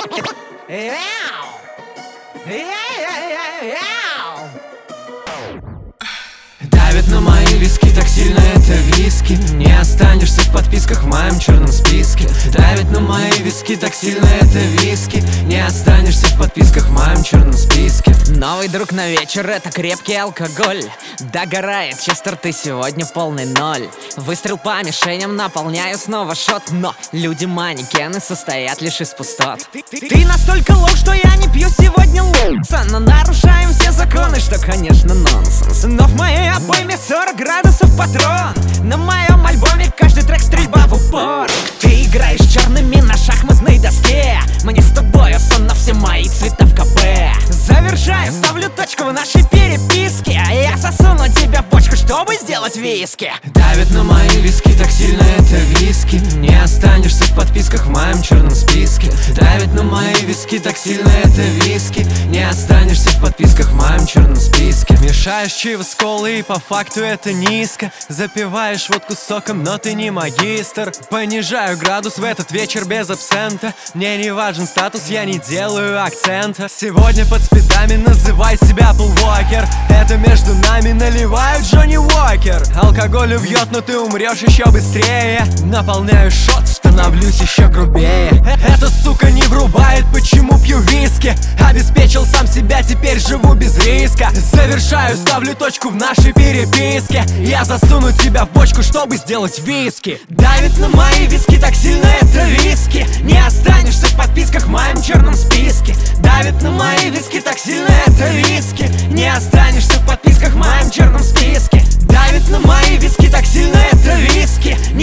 Давит на мои виски так сильно это виски. Не останешься в подписках в моем черном списке. Давит на мои виски так сильно это виски. Не останешься в подписках в моем черном списке. Новый друг на вечер — это крепкий алкоголь. Догорает Честер, ты сегодня полный ноль. Выстрел по мишеням, наполняю снова шот. Но люди-манекены состоят лишь из пустот. Ты настолько лоу, что я не пью сегодня лоуса. Но нарушаем все законы, что, конечно, нонсенс. Но в моей обойме 40 градусов патрон. На моем альбоме каждый трек стрельба в упор. Ты играешь черными на шахматной доске. Мне с тобой сон на все мои цвета в КП. Завершаю, ставлю точку в нашей переписке. Я засуну тебя в бочку, чтобы сделать виски. Давит на мои виски так сильно это виски. Не останешься в подписках в моем черном списке. Давит на мои виски так сильно это виски. Не останешься в подписках в моем черном списке. Мешаешь чиво с колой, и по факту это низко. Запиваешь водку соком, но ты не магистр. Понижаю градус в этот вечер без абсента. Мне не важен статус, я не делаю акцента. Сегодня под спидами называй себя полвокер. Это между нами наливают Джонни Уокер. Алкоголь убьет, но ты умрешь еще быстрее. Наполняю шот, становлюсь еще грубее. Эта сука не врубает, почему пью виски. Обеспечил сам себя, теперь живу без риска. Завершаю, ставлю точку в нашей переписке. Я засуну тебя в бочку, чтобы сделать виски. Давит на мои виски так сильно это виски. Не останешься в подписках в моем черном списке. Давит на мои виски так сильно это виски. Не останешься в подписках в моем черном списке. Давит на мои виски так сильно это виски.